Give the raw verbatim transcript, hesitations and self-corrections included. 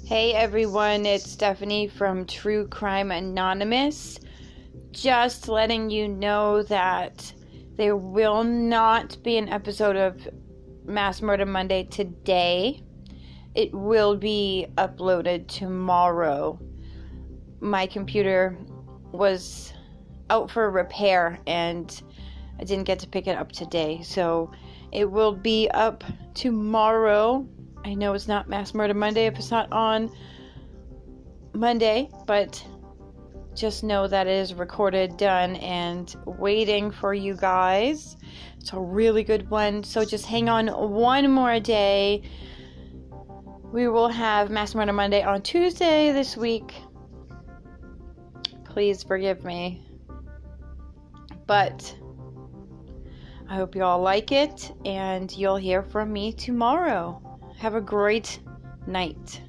Hey everyone, it's Stephanie from True Crime Anonymous. Just letting you know that there will not be an episode of Mass Murder Monday today. It will be uploaded tomorrow. My computer was out for repair and I didn't get to pick it up today, so it will be up tomorrow. I know it's not Mass Murder Monday if it's not on Monday, but just know that it is recorded, done, and waiting for you guys. It's a really good one, so just hang on one more day. We will have Mass Murder Monday on Tuesday this week. Please forgive me. But I hope you all like it, and you'll hear from me tomorrow. Have a great night.